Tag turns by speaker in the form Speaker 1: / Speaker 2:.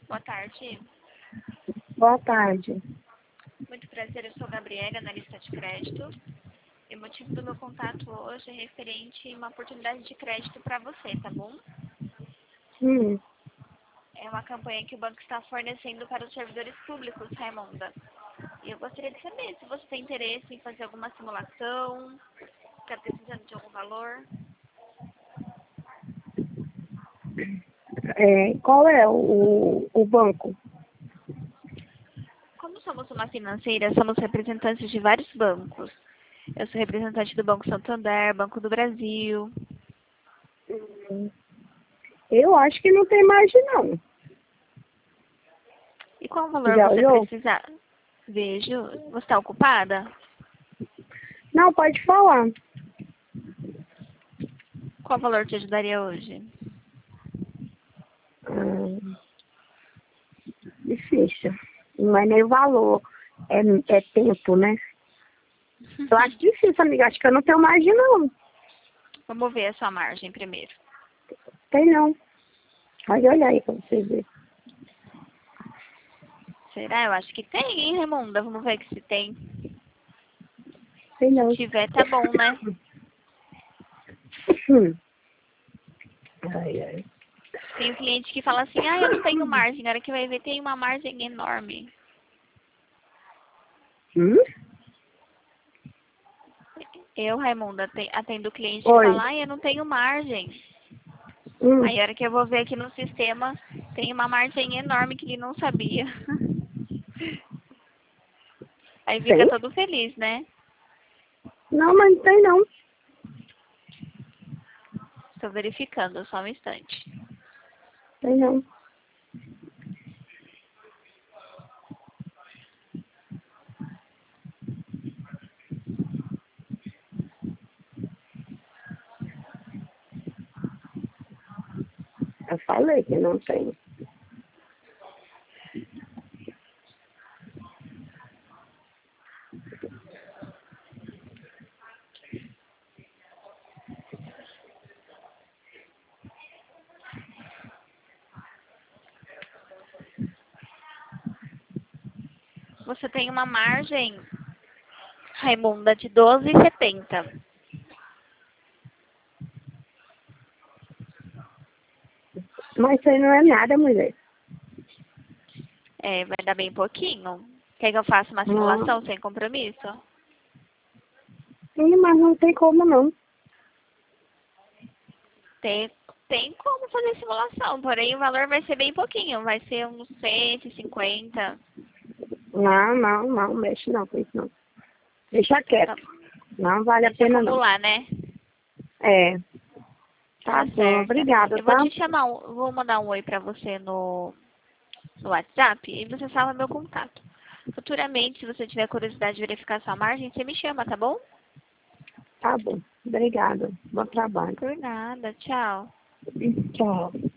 Speaker 1: Boa tarde.
Speaker 2: Boa tarde.
Speaker 1: Muito prazer, eu sou a Gabriela, analista de crédito. E o motivo do meu contato hoje é referente a uma oportunidade de crédito para você, tá bom? É uma campanha que o banco está fornecendo para os servidores públicos, Raimonda. E eu gostaria de saber se você tem interesse em fazer alguma simulação, está precisando de algum valor.
Speaker 2: Qual é o banco?
Speaker 1: Como somos uma financeira, somos representantes de vários bancos. Eu sou representante do Banco Santander, Banco do Brasil.
Speaker 2: Eu acho que não tem margem, não.
Speaker 1: E qual o valor
Speaker 2: Já
Speaker 1: você
Speaker 2: olhou?
Speaker 1: precisar? Vejo. Você está ocupada?
Speaker 2: Não, pode falar.
Speaker 1: Qual valor te ajudaria hoje?
Speaker 2: Difícil. Não é nem o valor, é tempo, né? Eu acho difícil, amiga. Acho que eu não tenho margem, não.
Speaker 1: Vamos ver a sua margem primeiro.
Speaker 2: Tem não. Pode olhar aí pra você ver.
Speaker 1: Será? Eu acho que tem, hein, Raimunda? Vamos ver que se tem.
Speaker 2: Tem não.
Speaker 1: Se tiver, tá bom, né?
Speaker 2: Ai.
Speaker 1: Tem um cliente que fala assim, eu não tenho margem. Na hora que vai ver, tem uma margem enorme. Eu, Raimunda, atendo o cliente que
Speaker 2: Oi.
Speaker 1: fala, eu não tenho margem. Aí, a hora que eu vou ver aqui no sistema, tem uma margem enorme que ele não sabia. Aí fica
Speaker 2: Tem?
Speaker 1: todo feliz, né?
Speaker 2: Não, mas não tem não.
Speaker 1: Estou verificando, só um instante.
Speaker 2: Tem não. Eu falei que não tem.
Speaker 1: Você tem uma margem, Raimunda, de 12,70.
Speaker 2: Mas isso aí não é nada, mulher.
Speaker 1: É, vai dar bem pouquinho. Quer que eu faça uma simulação sem compromisso?
Speaker 2: Sim, mas não tem como não.
Speaker 1: Tem como fazer simulação, porém o valor vai ser bem pouquinho. Vai ser uns 150.
Speaker 2: Não, mexe não com isso não. Deixa quieto.
Speaker 1: Tá,
Speaker 2: Não vale a
Speaker 1: deixa
Speaker 2: pena não.
Speaker 1: acumular, né?
Speaker 2: É. Tá
Speaker 1: Tá
Speaker 2: bom,
Speaker 1: certo.
Speaker 2: obrigada,
Speaker 1: Eu vou
Speaker 2: tá?
Speaker 1: te chamar, vou mandar um oi pra você no WhatsApp e você salva meu contato. Futuramente, se você tiver curiosidade de verificar sua margem, você me chama, tá bom?
Speaker 2: Tá bom. Obrigada. Bom trabalho.
Speaker 1: Por nada. Tchau.
Speaker 2: Tchau.